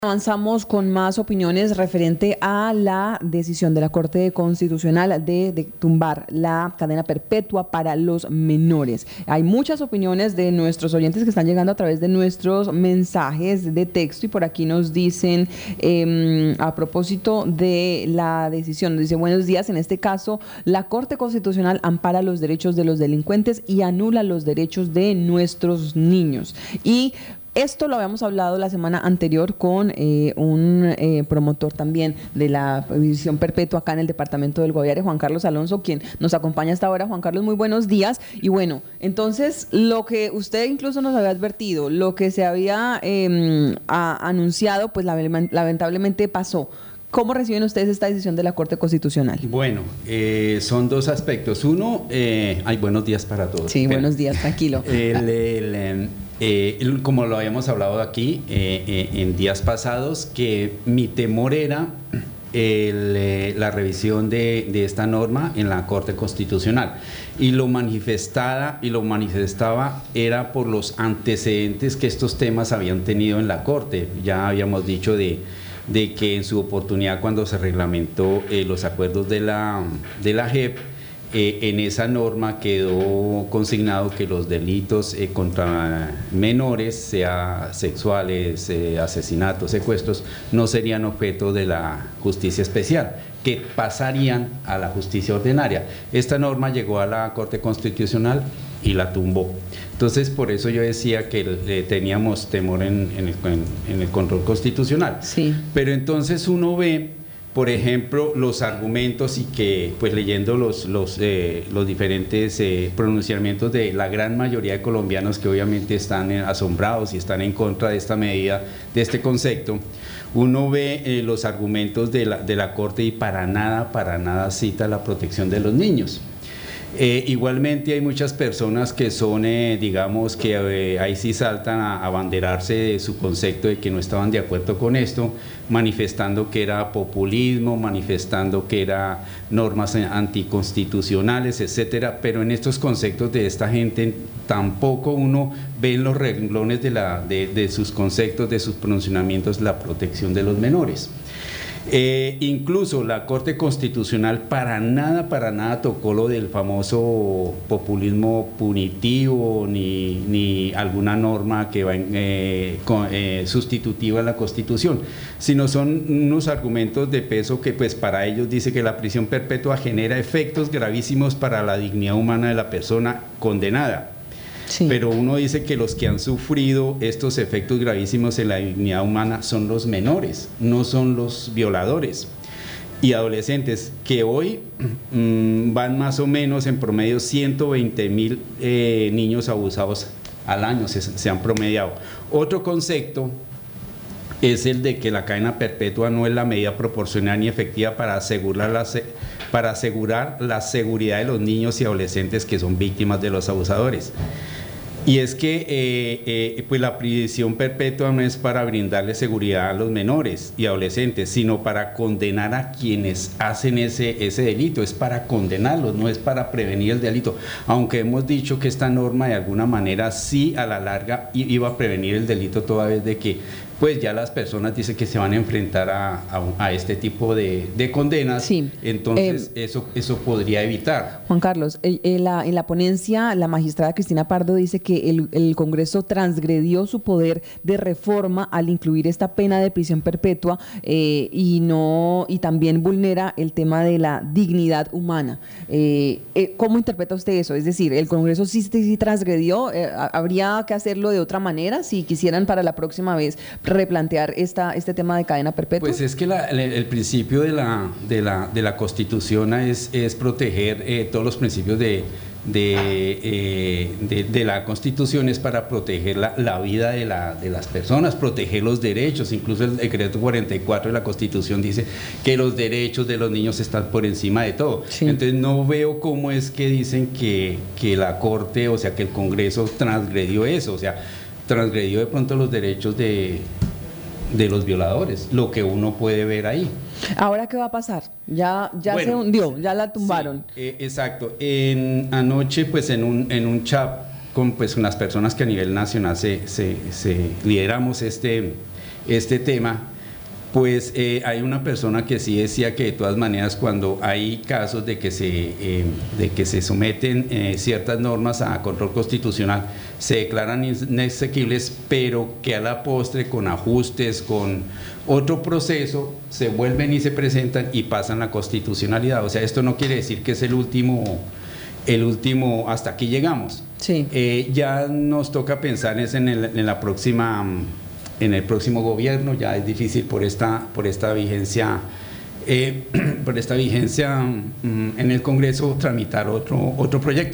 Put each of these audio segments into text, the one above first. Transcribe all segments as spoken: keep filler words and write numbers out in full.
Avanzamos con más opiniones referente a la decisión de la Corte Constitucional de, de tumbar la cadena perpetua para los menores. Hay muchas opiniones de nuestros oyentes que están llegando a través de nuestros mensajes de texto y por aquí nos dicen eh, a propósito de la decisión, nos dice: buenos días, en este caso la Corte Constitucional ampara los derechos de los delincuentes y anula los derechos de nuestros niños. Y esto lo habíamos hablado la semana anterior con eh, un eh, promotor también de la prisión perpetua acá en el departamento del Guaviare, Juan Carlos Alonso, quien nos acompaña hasta ahora. Juan Carlos, muy buenos días. Y bueno, entonces lo que usted incluso nos había advertido, lo que se había eh, a, anunciado, pues lamentablemente pasó. ¿Cómo reciben ustedes esta decisión de la Corte Constitucional? Bueno, eh, son dos aspectos. Uno, eh, ay, buenos días para todos. Sí, Pero, buenos días, tranquilo. El, el, eh, el, como lo habíamos hablado aquí eh, eh, en días pasados, que mi temor era el, eh, la revisión de, de esta norma en la Corte Constitucional. Y lo manifestada y lo manifestaba era por los antecedentes que estos temas habían tenido en la Corte. Ya habíamos dicho de de que en su oportunidad, cuando se reglamentó eh, los acuerdos de la, de la J E P, eh, en esa norma quedó consignado que los delitos eh, contra menores, sea sexuales, eh, asesinatos, secuestros, no serían objeto de la justicia especial, que pasarían a la justicia ordinaria. Esta norma llegó a la Corte Constitucional y la tumbó. Entonces, por eso yo decía que eh, teníamos temor en, en, el, en, en el control constitucional. Sí. Pero entonces uno ve, por ejemplo, los argumentos y que, pues leyendo los, los, eh, los diferentes eh, pronunciamientos de la gran mayoría de colombianos que obviamente están asombrados y están en contra de esta medida, de este concepto, uno ve eh, los argumentos de la, de la Corte y para nada, para nada cita la protección de los niños. Eh, igualmente hay muchas personas que son, eh, digamos, que eh, ahí sí saltan a abanderarse de su concepto de que no estaban de acuerdo con esto, manifestando que era populismo, manifestando que era normas anticonstitucionales, etcétera, pero en estos conceptos de esta gente tampoco uno ve en los renglones de, la, de, de sus conceptos, de sus pronunciamientos, la protección de los menores. Eh, incluso la Corte Constitucional para nada, para nada tocó lo del famoso populismo punitivo ni, ni alguna norma que va en, eh, con, eh, sustitutiva a la Constitución, sino son unos argumentos de peso que pues para ellos dice que la prisión perpetua genera efectos gravísimos para la dignidad humana de la persona condenada. Sí. Pero uno dice que los que han sufrido estos efectos gravísimos en la dignidad humana son los menores, no son los violadores y adolescentes, que hoy mmm, van más o menos en promedio ciento veinte mil eh, niños abusados al año, se, se han promediado. Otro concepto es el de que la cadena perpetua no es la medida proporcional ni efectiva para asegurar la, para asegurar la seguridad de los niños y adolescentes que son víctimas de los abusadores. Y es que eh, eh, pues la prisión perpetua no es para brindarle seguridad a los menores y adolescentes, sino para condenar a quienes hacen ese, ese delito, es para condenarlos, no es para prevenir el delito, aunque hemos dicho que esta norma de alguna manera sí a la larga iba a prevenir el delito, toda vez de que pues ya las personas dicen que se van a enfrentar a, a, a este tipo de, de condenas, sí. Entonces eh, eso, eso podría evitar. Juan Carlos, en la, en la ponencia la magistrada Cristina Pardo dice que el, el Congreso transgredió su poder de reforma al incluir esta pena de prisión perpetua eh, y, no, y también vulnera el tema de la dignidad humana. Eh, eh, ¿Cómo interpreta usted eso? Es decir, ¿el Congreso sí, sí transgredió? Eh, ¿Habría que hacerlo de otra manera si quisieran para la próxima vez replantear esta, este tema de cadena perpetua? Pues es que la, el, el principio de la, de la, de la Constitución es, es proteger eh, todos los principios de, de, eh, de, de la Constitución, es para proteger la, la vida de, la, de las personas, proteger los derechos. Incluso el decreto cuarenta y cuatro de la Constitución dice que los derechos de los niños están por encima de todo. Sí. Entonces no veo cómo es que dicen que, que la Corte, o sea que el Congreso transgredió eso, o sea, transgredió de pronto los derechos de, de los violadores, lo que uno puede ver ahí. ¿Ahora qué va a pasar? Ya, ya bueno, se hundió, ya la tumbaron. Sí, eh, exacto. En, anoche, pues en un, en un chat con pues, unas personas que a nivel nacional se, se, se lideramos este, este tema, Pues eh, hay una persona que sí decía que de todas maneras cuando hay casos de que se, eh, de que se someten eh, ciertas normas a control constitucional, se declaran inexequibles, pero que a la postre con ajustes, con otro proceso, se vuelven y se presentan y pasan la constitucionalidad. O sea, esto no quiere decir que es el último, el último, hasta aquí llegamos. Sí. Eh, ya nos toca pensar es en, el, en la próxima... en el próximo gobierno, ya es difícil por esta, por esta vigencia, eh, por esta vigencia mm, en el Congreso tramitar otro, otro proyecto.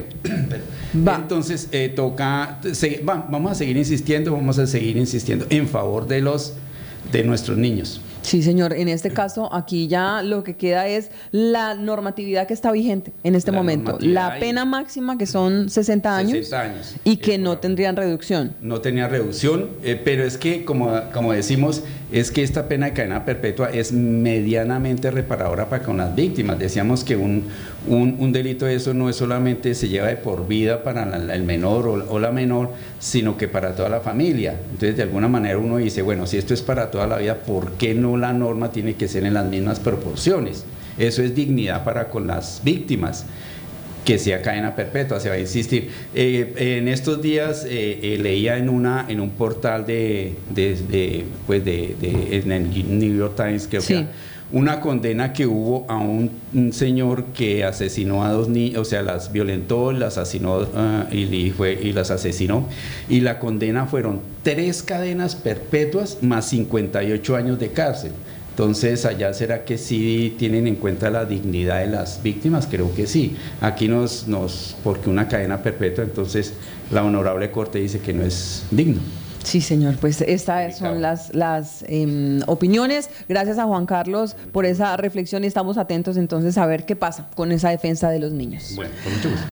Va. Entonces eh, toca, se, va, vamos a seguir insistiendo, vamos a seguir insistiendo en favor de los de nuestros niños. Sí, señor. En este caso, aquí ya lo que queda es la normatividad que está vigente en este la momento. La hay. pena máxima, que son sesenta años, sesenta años y que no tendrían reducción. No tenía reducción, eh, pero es que, como, como decimos, es que esta pena de cadena perpetua es medianamente reparadora para con las víctimas. Decíamos que un, un, un delito de eso no es solamente se lleva de por vida para la, el menor o, o la menor, sino que para toda la familia. Entonces, de alguna manera uno dice, bueno, si esto es para toda la vida, ¿por qué no la norma tiene que ser en las mismas proporciones? Eso es dignidad para con las víctimas, que sea cadena perpetua, se va a insistir. Eh, en estos días eh, eh, leía en una en un portal de, de, de pues de, de en el New York Times, creo sí. que una condena que hubo a un, un señor que asesinó a dos niños, o sea, las violentó, las asesinó uh, y, y, fue, y las asesinó, y la condena fueron tres cadenas perpetuas más cincuenta y ocho años de cárcel. Entonces, allá será que sí tienen en cuenta la dignidad de las víctimas, creo que sí. Aquí nos, nos porque una cadena perpetua, entonces la honorable Corte dice que no es digno. Sí, señor, pues estas son las, las eh, opiniones. Gracias a Juan Carlos por esa reflexión y estamos atentos entonces a ver qué pasa con esa defensa de los niños. Bueno, con mucho gusto.